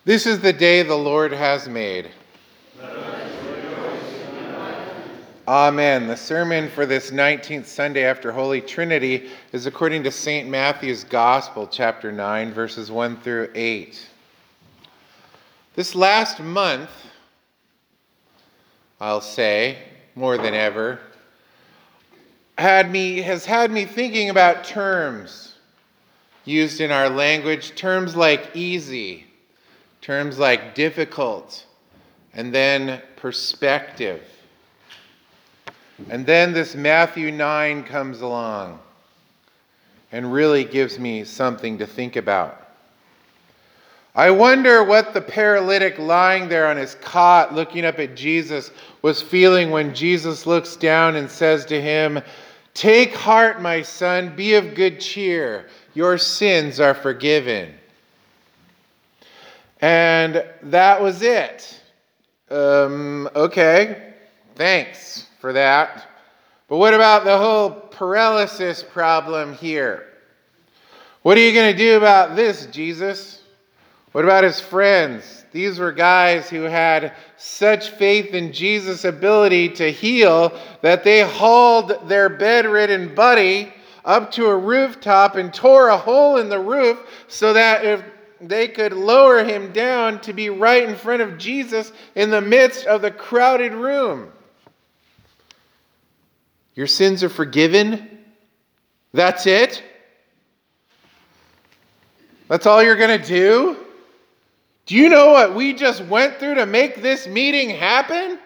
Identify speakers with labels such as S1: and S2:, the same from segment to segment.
S1: This is the day the Lord has made. Amen. The sermon for this 19th Sunday after Holy Trinity is according to St. Matthew's Gospel, chapter 9, verses 1 through 8. This last month, I'll say, more than ever, has had me thinking about terms used in our language, terms like easy, terms like difficult, and then perspective. And then this Matthew 9 comes along and really gives me something to think about. I wonder what the paralytic lying there on his cot looking up at Jesus was feeling when Jesus looks down and says to him, "Take heart, my son, be of good cheer. Your sins are forgiven." And that was it. Okay, thanks for that. But what about the whole paralysis problem here? What are you going to do about this, Jesus? What about his friends? These were guys who had such faith in Jesus' ability to heal that they hauled their bedridden buddy up to a rooftop and tore a hole in the roof so that if they could lower him down to be right in front of Jesus in the midst of the crowded room. Your sins are forgiven? That's it? That's all you're going to do? Do you know what we just went through to make this meeting happen?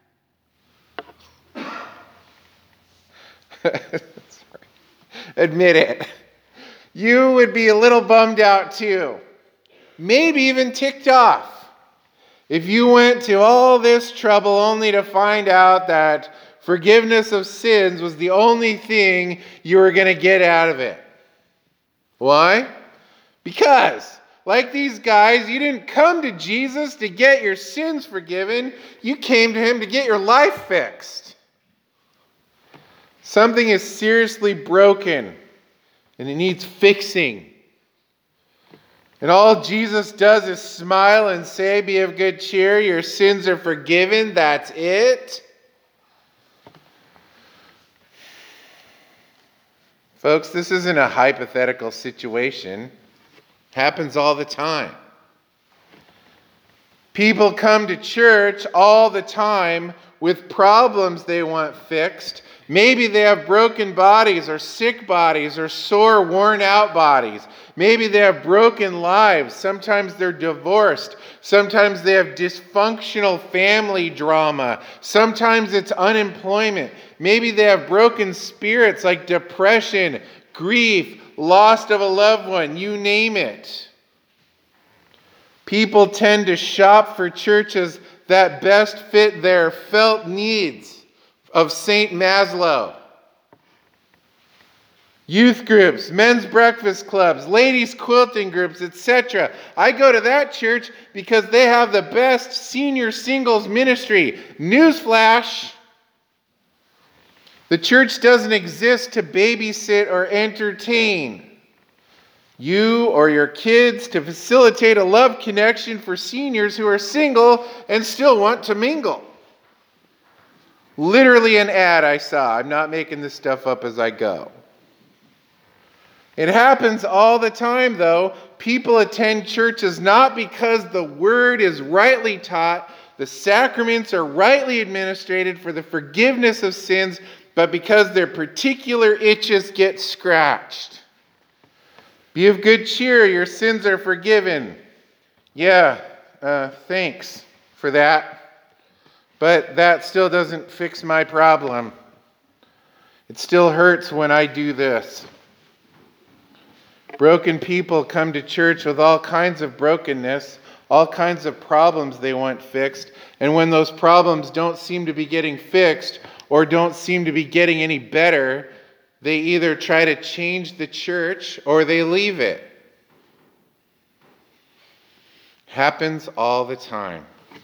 S1: Admit it. You would be a little bummed out too. Maybe even ticked off if you went to all this trouble only to find out that forgiveness of sins was the only thing you were going to get out of it. Why? Because, like these guys, you didn't come to Jesus to get your sins forgiven. You came to him to get your life fixed. Something is seriously broken and it needs fixing. And all Jesus does is smile and say, "Be of good cheer, your sins are forgiven." That's it. Folks, this isn't a hypothetical situation. It happens all the time. People come to church all the time with problems they want fixed. Maybe they have broken bodies or sick bodies or sore, worn-out bodies. Maybe they have broken lives. Sometimes they're divorced. Sometimes they have dysfunctional family drama. Sometimes it's unemployment. Maybe they have broken spirits like depression, grief, loss of a loved one, you name it. People tend to shop for churches that best fit their felt needs of St. Maslow. Youth groups, men's breakfast clubs, ladies' quilting groups, etc. I go to that church because they have the best senior singles ministry. Newsflash! The church doesn't exist to babysit or entertain you or your kids, to facilitate a love connection for seniors who are single and still want to mingle. Literally an ad I saw. I'm not making this stuff up as I go. It happens all the time, though. People attend churches not because the word is rightly taught, the sacraments are rightly administered for the forgiveness of sins, but because their particular itches get scratched. Be of good cheer, your sins are forgiven. Yeah, thanks for that. But that still doesn't fix my problem. It still hurts when I do this. Broken people come to church with all kinds of brokenness, all kinds of problems they want fixed, and when those problems don't seem to be getting fixed or don't seem to be getting any better, they either try to change the church or they leave it. Happens all the time.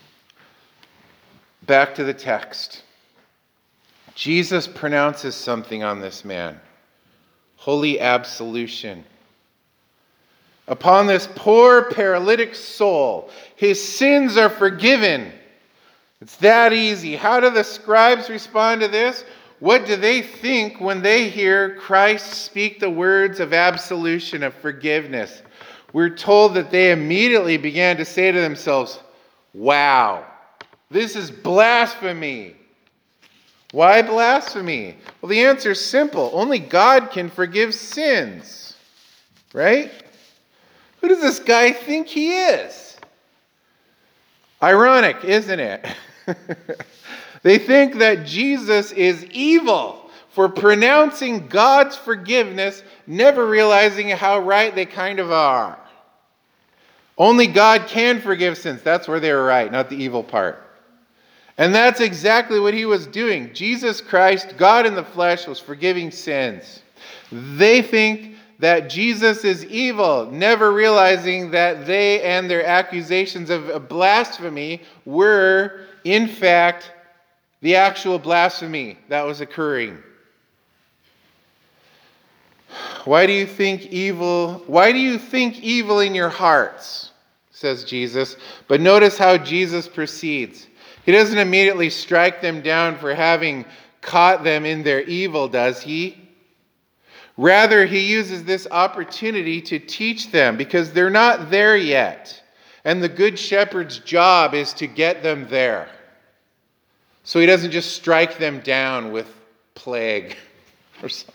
S1: Back to the text. Jesus pronounces something on this man. Holy absolution. Upon this poor paralytic soul, his sins are forgiven. It's that easy. How do the scribes respond to this? What do they think when they hear Christ speak the words of absolution, of forgiveness? We're told that they immediately began to say to themselves, wow, this is blasphemy. Why blasphemy? Well, the answer is simple. Only God can forgive sins, right? Who does this guy think he is? Ironic, isn't it? They think that Jesus is evil for pronouncing God's forgiveness, never realizing how right they kind of are. Only God can forgive sins. That's where they were right, not the evil part. And that's exactly what he was doing. Jesus Christ, God in the flesh, was forgiving sins. They think that Jesus is evil, never realizing that they and their accusations of blasphemy were, in fact, the actual blasphemy that was occurring. Why do you think evil in your hearts? Says Jesus. But notice how Jesus proceeds. He doesn't immediately strike them down for having caught them in their evil, does he? Rather, he uses this opportunity to teach them because they're not there yet. And the good shepherd's job is to get them there. So he doesn't just strike them down with plague or something.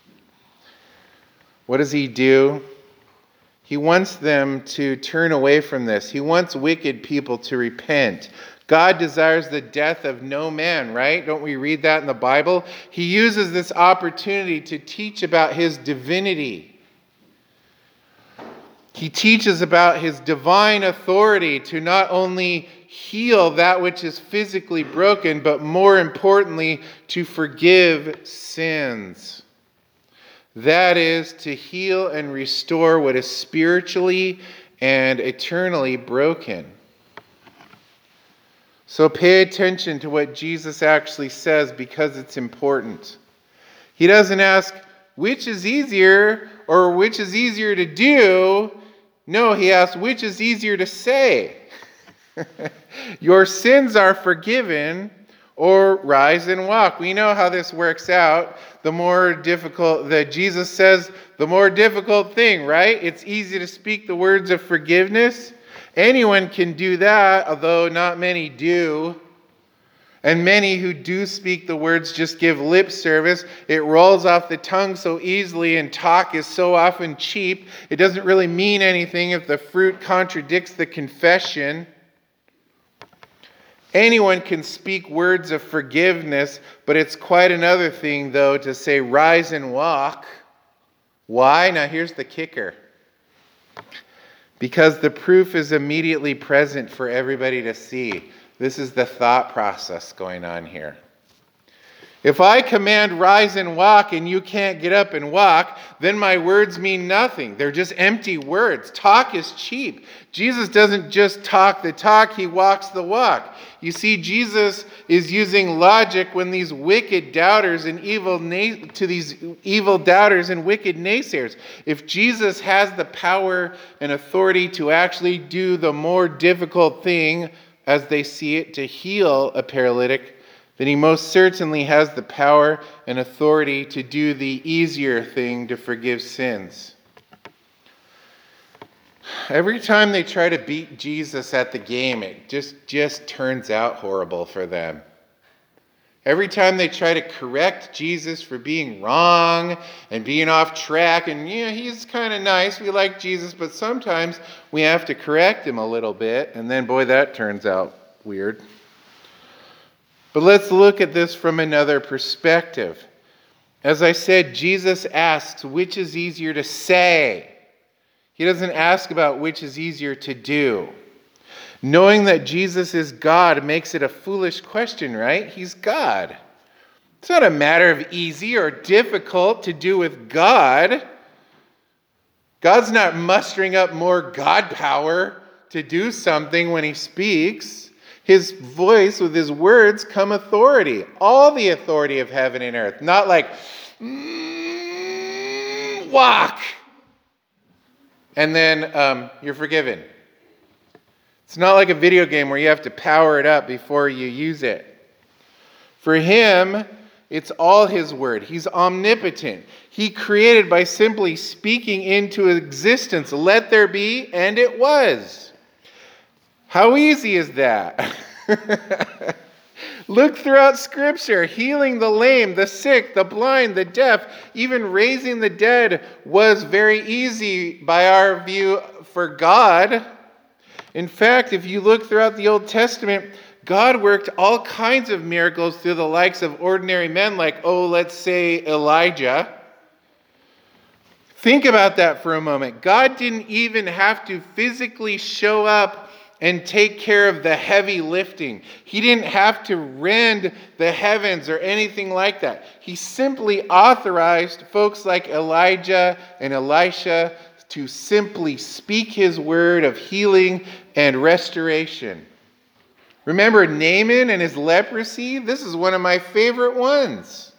S1: What does he do? He wants them to turn away from this. He wants wicked people to repent. God desires the death of no man, right? Don't we read that in the Bible? He uses this opportunity to teach about his divinity. He teaches about his divine authority to not only heal that which is physically broken, but more importantly, to forgive sins. That is, to heal and restore what is spiritually and eternally broken. So pay attention to what Jesus actually says because it's important. He doesn't ask which is easier or which is easier to do. No, he asks which is easier to say. Your sins are forgiven, or rise and walk. We know how this works out. The more difficult, Jesus says, the more difficult thing, right? It's easy to speak the words of forgiveness. Anyone can do that, although not many do. And many who do speak the words just give lip service. It rolls off the tongue so easily, and talk is so often cheap. It doesn't really mean anything if the fruit contradicts the confession. Anyone can speak words of forgiveness, but it's quite another thing, though, to say rise and walk. Why? Now here's the kicker. Because the proof is immediately present for everybody to see. This is the thought process going on here. If I command rise and walk and you can't get up and walk, then my words mean nothing. They're just empty words. Talk is cheap. Jesus doesn't just talk the talk, he walks the walk. You see, Jesus is using logic when these wicked doubters and these evil doubters and wicked naysayers. If Jesus has the power and authority to actually do the more difficult thing, as they see it, to heal a paralytic, then he most certainly has the power and authority to do the easier thing, to forgive sins. Every time they try to beat Jesus at the game, it just turns out horrible for them. Every time they try to correct Jesus for being wrong and being off track, and he's kind of nice, we like Jesus, but sometimes we have to correct him a little bit, and then boy, that turns out weird. But let's look at this from another perspective. As I said, Jesus asks which is easier to say. He doesn't ask about which is easier to do. Knowing that Jesus is God makes it a foolish question, right? He's God. It's not a matter of easy or difficult to do with God. God's not mustering up more God power to do something when he speaks. His voice, with his words, come authority. All the authority of heaven and earth. Not like, walk. and then you're forgiven. It's not like a video game where you have to power it up before you use it. For him, it's all his word. He's omnipotent. He created by simply speaking into existence, let there be, and it was. How easy is that? Look throughout Scripture. Healing the lame, the sick, the blind, the deaf, even raising the dead was very easy by our view for God. In fact, if you look throughout the Old Testament, God worked all kinds of miracles through the likes of ordinary men like, let's say Elijah. Think about that for a moment. God didn't even have to physically show up and take care of the heavy lifting. He didn't have to rend the heavens or anything like that. He simply authorized folks like Elijah and Elisha to simply speak his word of healing and restoration. Remember Naaman and his leprosy? This is one of my favorite ones.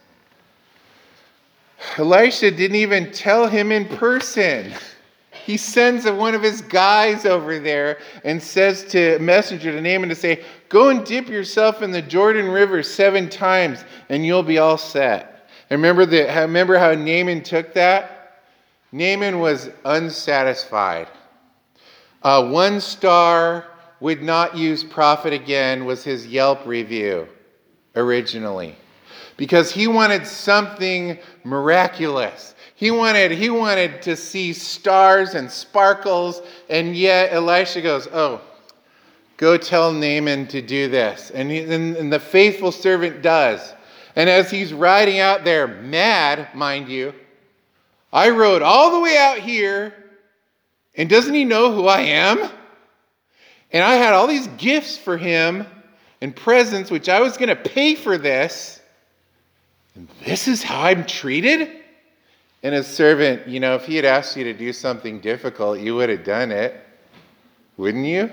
S1: Elisha didn't even tell him in person. He sends one of his guys over there and says to a messenger to Naaman to say, go and dip yourself in the Jordan River 7 times and you'll be all set. And remember how Naaman took that? Naaman was unsatisfied. 1 star, would not use prophet again, was his Yelp review originally. Because he wanted something miraculous. He wanted to see stars and sparkles, and yet Elisha goes, go tell Naaman to do this. And the faithful servant does. And as he's riding out there, mad, mind you, I rode all the way out here, and doesn't he know who I am? And I had all these gifts for him and presents, which I was going to pay for this. And this is how I'm treated? And his servant, if he had asked you to do something difficult, you would have done it. Wouldn't you?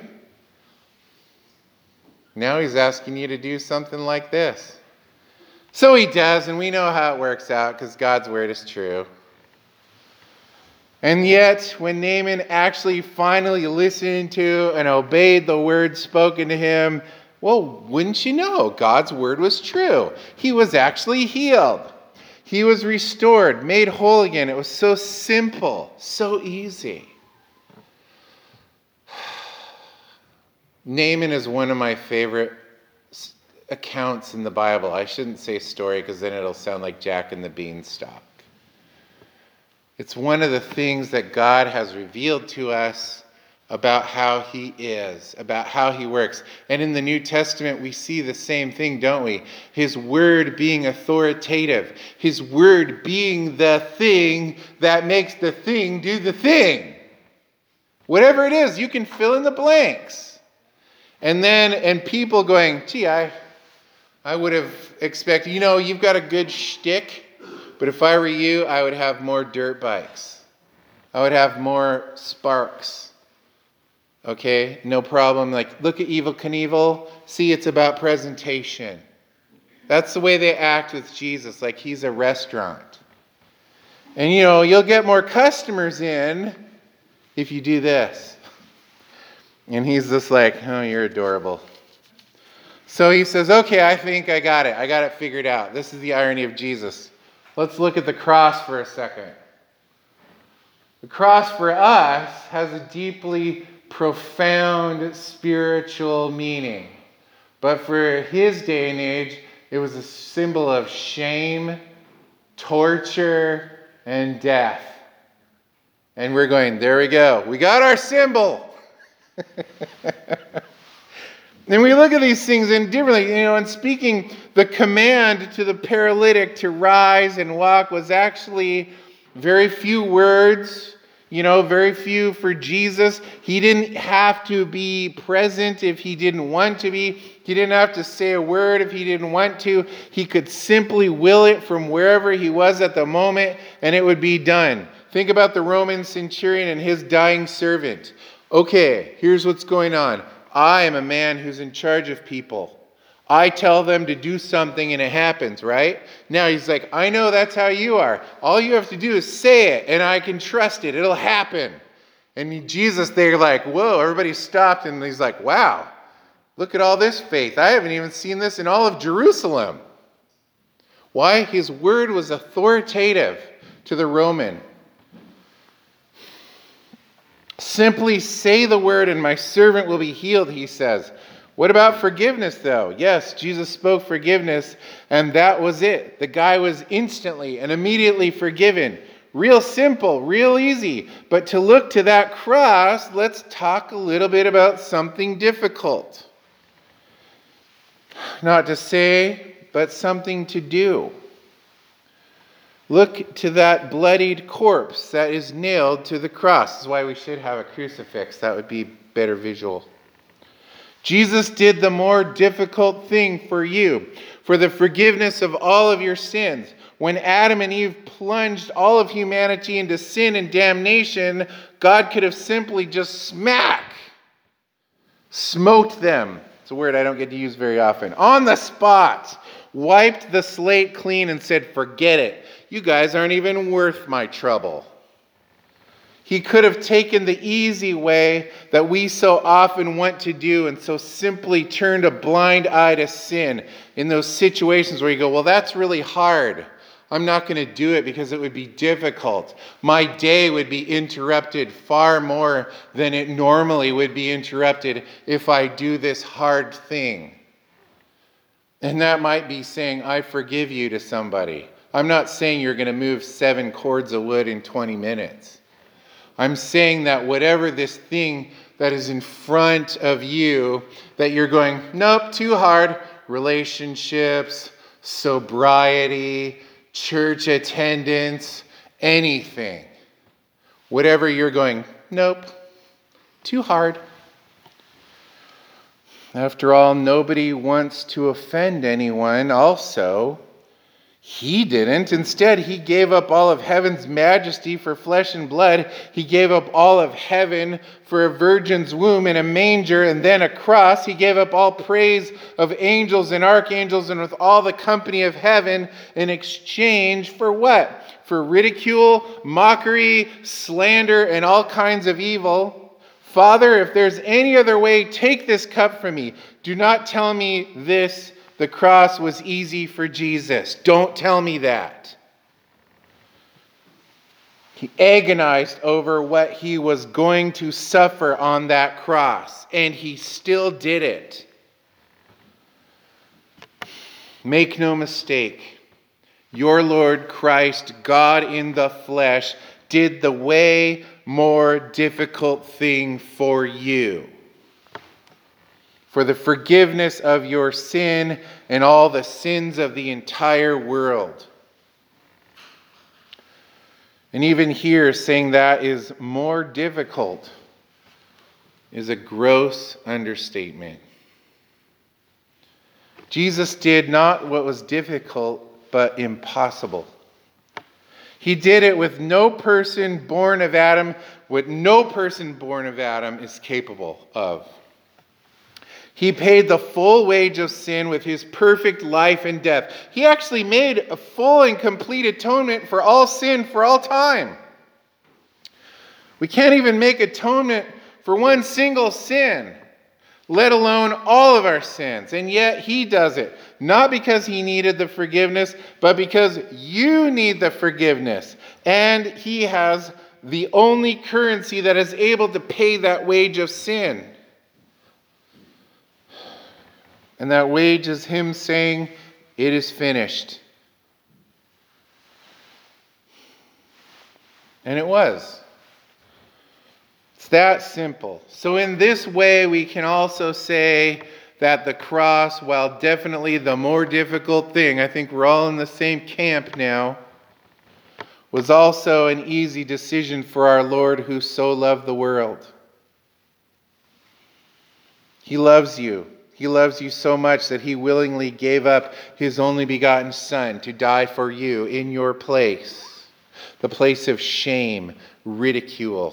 S1: Now he's asking you to do something like this. So he does, and we know how it works out because God's word is true. And yet, when Naaman actually finally listened to and obeyed the word spoken to him, well, wouldn't you know, God's word was true. He was actually healed. He was restored, made whole again. It was so simple, so easy. Naaman is one of my favorite accounts in the Bible. I shouldn't say story because then it'll sound like Jack and the Beanstalk. It's one of the things that God has revealed to us about how he is, about how he works. And in the New Testament, we see the same thing, don't we? His word being authoritative. His word being the thing that makes the thing do the thing. Whatever it is, you can fill in the blanks. And people going, gee, I would have expected, you've got a good shtick. But if I were you, I would have more dirt bikes. I would have more sparks. Okay, no problem. Like, look at Evel Knievel. See, it's about presentation. That's the way they act with Jesus, like he's a restaurant. And you'll get more customers in if you do this. And he's just like, oh, you're adorable. So he says, okay, I think I got it. I got it figured out. This is the irony of Jesus. Let's look at the cross for a second. The cross for us has a deeply profound spiritual meaning. But for his day and age, it was a symbol of shame, torture, and death. And we're going, there we go. We got our symbol. And we look at these things differently, and speaking, the command to the paralytic to rise and walk was actually very few words, very few for Jesus. He didn't have to be present if he didn't want to be. He didn't have to say a word if he didn't want to. He could simply will it from wherever he was at the moment, and it would be done. Think about the Roman centurion and his dying servant. Okay, here's what's going on. I am a man who's in charge of people. I tell them to do something and it happens, right? Now he's like, I know that's how you are. All you have to do is say it and I can trust it. It'll happen. And Jesus, they're like, whoa, everybody stopped. And he's like, wow, look at all this faith. I haven't even seen this in all of Jerusalem. Why? His word was authoritative to the Roman. Simply say the word and my servant will be healed, he says. What about forgiveness, though? Yes, Jesus spoke forgiveness, and that was it. The guy was instantly and immediately forgiven. Real simple, real easy. But to look to that cross, let's talk a little bit about something difficult. Not to say, but something to do. Look to that bloodied corpse that is nailed to the cross. This is why we should have a crucifix. That would be better visual. Jesus did the more difficult thing for you, for the forgiveness of all of your sins. When Adam and Eve plunged all of humanity into sin and damnation, God could have simply just smote them. It's a word I don't get to use very often. On the spot, wiped the slate clean and said, forget it. You guys aren't even worth my trouble. He could have taken the easy way that we so often want to do and so simply turned a blind eye to sin in those situations where you go, well, that's really hard. I'm not going to do it because it would be difficult. My day would be interrupted far more than it normally would be interrupted if I do this hard thing. And that might be saying, I forgive you to somebody. I'm not saying you're going to move 7 cords of wood in 20 minutes. I'm saying that whatever this thing that is in front of you, that you're going, nope, too hard. Relationships, sobriety, church attendance, anything. Whatever you're going, nope, too hard. After all, nobody wants to offend anyone also. He didn't. Instead, he gave up all of heaven's majesty for flesh and blood. He gave up all of heaven for a virgin's womb and a manger and then a cross. He gave up all praise of angels and archangels and with all the company of heaven in exchange for what? For ridicule, mockery, slander, and all kinds of evil. Father, if there's any other way, take this cup from me. Do not tell me this. The cross was easy for Jesus. Don't tell me that. He agonized over what he was going to suffer on that cross, and he still did it. Make no mistake, your Lord Christ, God in the flesh, did the way more difficult thing for you. For the forgiveness of your sin and all the sins of the entire world. And even here, saying that is more difficult is a gross understatement. Jesus did not what was difficult, but impossible. He did it with no person born of Adam, what no person born of Adam is capable of. He paid the full wage of sin with his perfect life and death. He actually made a full and complete atonement for all sin for all time. We can't even make atonement for one single sin, let alone all of our sins. And yet he does it, not because he needed the forgiveness, but because you need the forgiveness. And he has the only currency that is able to pay that wage of sin. And that wage is him saying, it is finished. And it was. It's that simple. So in this way, we can also say that the cross, while definitely the more difficult thing, I think we're all in the same camp now, was also an easy decision for our Lord who so loved the world. He loves you. He loves you so much that he willingly gave up his only begotten Son to die for you in your place, the place of shame, ridicule.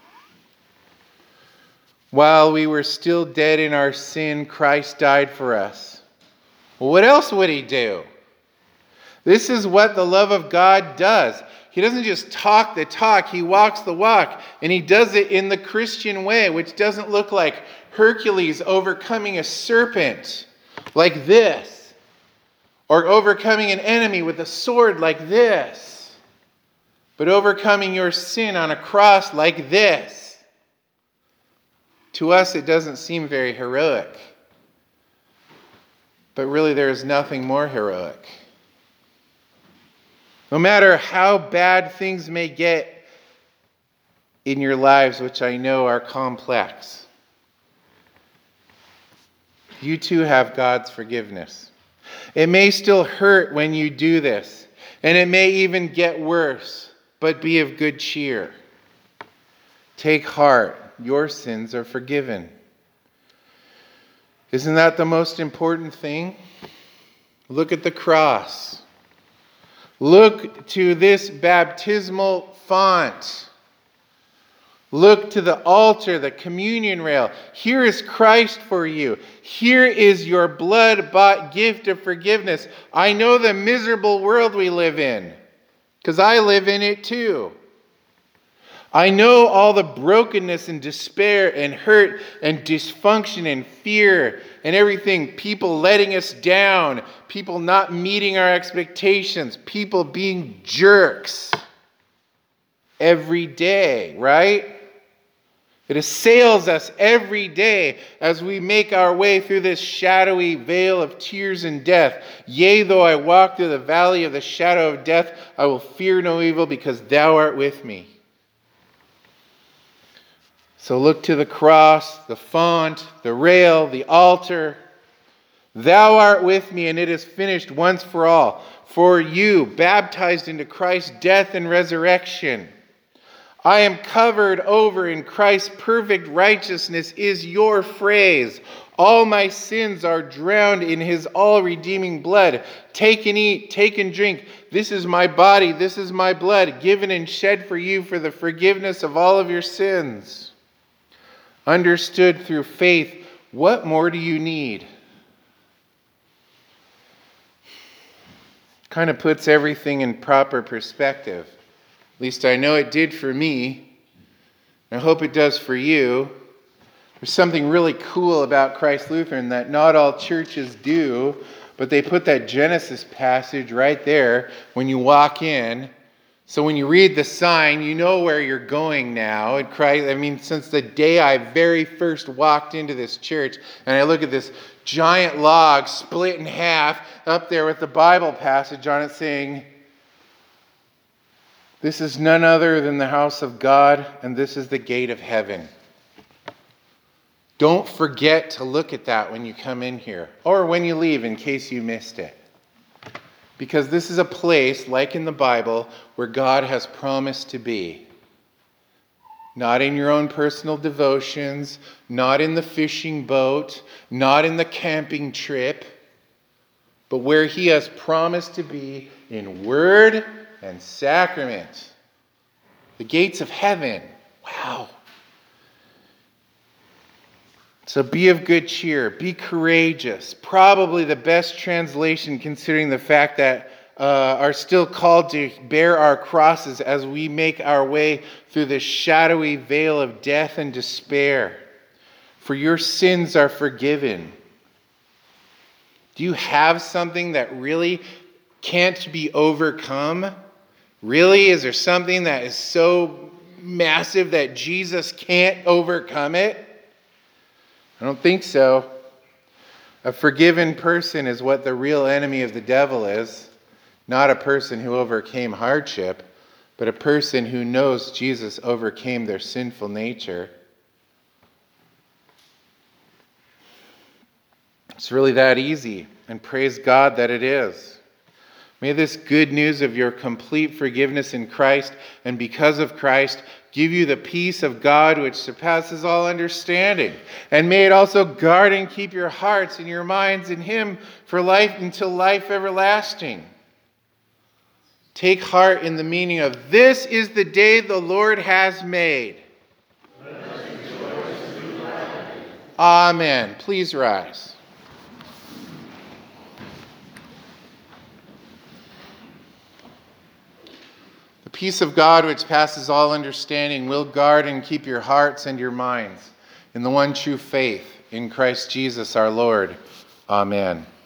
S1: While we were still dead in our sin, Christ died for us. Well, what else would he do? This is what the love of God does. He doesn't just talk the talk, he walks the walk. And he does it in the Christian way, which doesn't look like Hercules overcoming a serpent like this, or overcoming an enemy with a sword like this, but overcoming your sin on a cross like this. To us, it doesn't seem very heroic. But really, there is nothing more heroic. No matter how bad things may get in your lives, which I know are complex, you too have God's forgiveness. It may still hurt when you do this, and it may even get worse, but be of good cheer. Take heart, your sins are forgiven. Isn't that the most important thing? Look at the cross. Look to this baptismal font. Look to the altar, the communion rail. Here is Christ for you. Here is your blood-bought gift of forgiveness. I know the miserable world we live in, because I live in it too. I know all the brokenness and despair and hurt and dysfunction and fear and everything. People letting us down. People not meeting our expectations. People being jerks every day, right? It assails us every day as we make our way through this shadowy veil of tears and death. Yea, though I walk through the valley of the shadow of death, I will fear no evil because thou art with me. So look to the cross, the font, the rail, the altar. Thou art with me, and it is finished once for all. For you, baptized into Christ's death and resurrection. I am covered over in Christ's perfect righteousness is your phrase. All my sins are drowned in his all-redeeming blood. Take and eat, take and drink. This is my body, this is my blood, given and shed for you for the forgiveness of all of your sins. Understood through faith, what more do you need? Kind of puts everything in proper perspective. At least I know it did for me. I hope it does for you. There's something really cool about Christ Lutheran that not all churches do, but they put that Genesis passage right there when you walk in. So when you read the sign, you know where you're going now. And Christ, since the day I very first walked into this church, and I look at this giant log split in half up there with the Bible passage on it saying, this is none other than the house of God, and this is the gate of heaven. Don't forget to look at that when you come in here, or when you leave in case you missed it. Because this is a place, like in the Bible, where God has promised to be. Not in your own personal devotions, not in the fishing boat, not in the camping trip, but where he has promised to be in word and sacrament. The gates of heaven. Wow. So be of good cheer, be courageous. Probably the best translation considering the fact that are still called to bear our crosses as we make our way through this shadowy veil of death and despair. For your sins are forgiven. Do you have something that really can't be overcome? Really? Is there something that is so massive that Jesus can't overcome it? I don't think so. A forgiven person is what the real enemy of the devil is. Not a person who overcame hardship, but a person who knows Jesus overcame their sinful nature. It's really that easy, and praise God that it is. May this good news of your complete forgiveness in Christ, and because of Christ, give you the peace of God which surpasses all understanding. And may it also guard and keep your hearts and your minds in him for life until life everlasting. Take heart in the meaning of this is the day the Lord has made. Let us rejoice and be glad. Amen. Please rise. The peace of God, which passes all understanding, will guard and keep your hearts and your minds in the one true faith, in Christ Jesus our Lord. Amen.